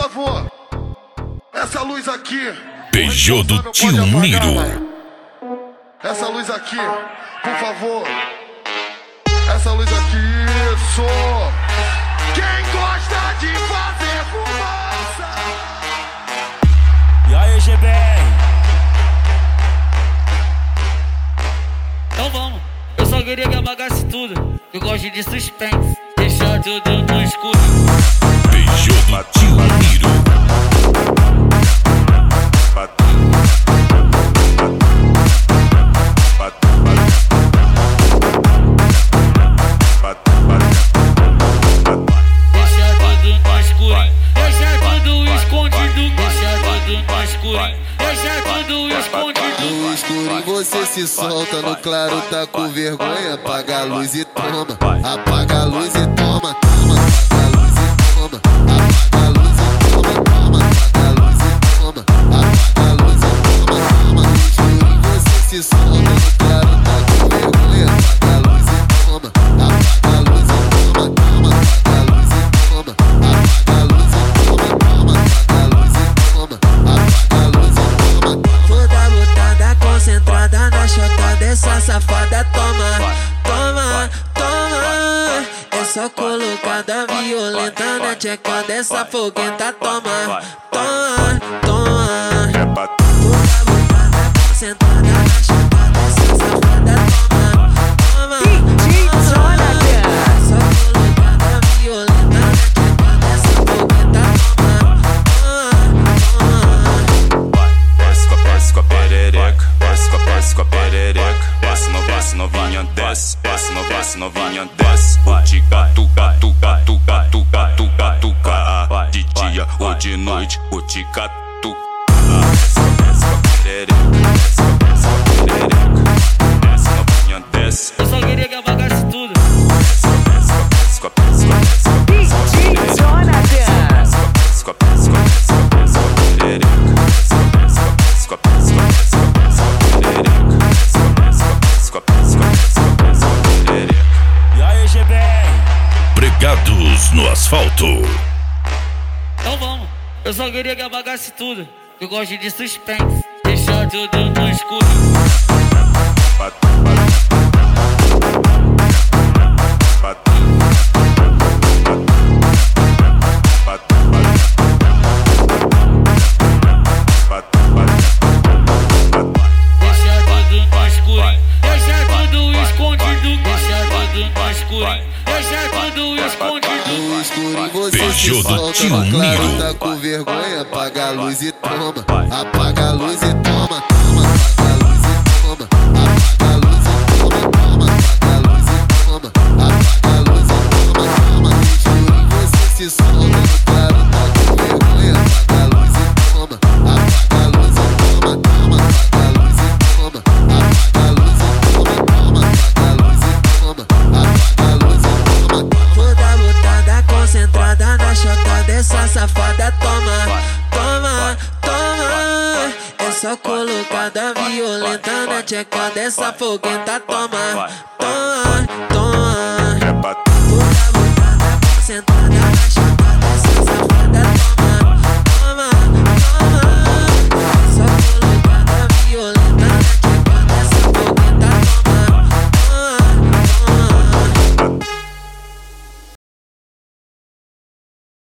favor, essa luz aqui. Beijou do tio Miro. Essa luz aqui, por favor. Essa luz aqui, isso. Quem gosta de fazer fumaça? E aí, GBR? Então vamos, eu só queria que apagasse tudo. Eu gosto de suspense, deixar tudo no escuro. Beijou do tio Miro. No escuro você se solta, no claro tá com vergonha. Apaga a luz e toma, apaga a luz e toma, toma, apaga a luz e toma, apaga a luz e toma, toma, apaga a luz e toma, apaga a luz e toma, toma. No escuro você se solta, no claro tá com vergonha. Apaga a luz e toma, apaga a luz e toma, toma, apaga a luz e toma, apaga a luz e toma, toma, apaga a luz e toma, apaga a luz e toma. Vou dar lutada concentrada na chota dessa safada. Toma, toma, toma. É só colocada violenta na tcheca dessa foguenta. Toma, toma, toma. Vou dar lutada concentrada na chota dessa safada. Toma, toma, toma. É só colocada violenta na tcheca dessa foguenta. Toma, toma, toma. Desce com a perereca, desce com a perereca. Desce novinha, desce novinha, desce. O tica, tuca, tuca, tuca, tuca, tuca, tuca. De dia ou de noite, o tica, tuca. Desce com a perereca, desce com a perereca. Desce novinha, desce. Eu só queria que apagasse tudo. Desce com a perereca. E aí, GBR? Pregados no asfalto. Então vamos, eu só queria que apagasse tudo. Eu gosto de suspense, deixar tudo no escuro. No escuro você Beijou se do solta, tio no claro Miro. tá com vergonha. Apaga a luz e toma, apaga a luz e toma, toma, apaga a luz e toma, apaga a luz e toma, toma, apaga a luz e toma, apaga a luz e toma, toma. No escuro você se solta, no claro tá com vergonha. Apaga a luz e toma, apaga a luz e toma, toma, apaga a luz e toma, apaga a luz e toma, toma, apaga a luz e toma, apaga a luz e toma, toma. Vou dar lutada concentrada na chota dessa safada. Toma, toma, toma. É só colocada violenta na tcheca dessa foguenta. Toma, toma, toma. Vou dar lutada concentrada na chota dessa safada.